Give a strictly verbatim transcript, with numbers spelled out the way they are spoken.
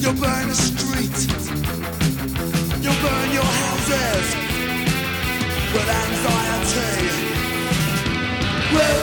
You'll burn the street. You'll burn your houses with anxiety. Will